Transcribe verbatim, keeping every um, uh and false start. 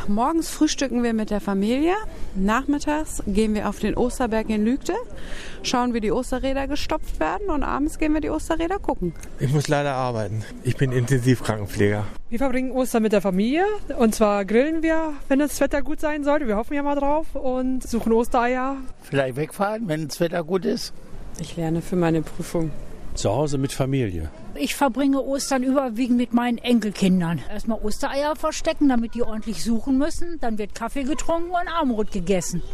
morgens frühstücken wir mit der Familie. Nachmittags gehen wir auf den Osterberg in Lügde, schauen, wie die Osterräder gestopft werden und abends gehen wir die Osterräder gucken. Ich muss leider arbeiten. Ich bin Intensivkrankenpfleger. Wir verbringen Ostern mit der Familie und zwar grillen wir, wenn das Wetter gut sein sollte. Wir hoffen ja mal drauf und suchen Ostereier. Vielleicht wegfahren, wenn das Wetter gut ist. Ich lerne für meine Prüfung. Zu Hause mit Familie. Ich verbringe Ostern überwiegend mit meinen Enkelkindern. Erstmal Ostereier verstecken, damit die ordentlich suchen müssen. Dann wird Kaffee getrunken und Abendbrot gegessen.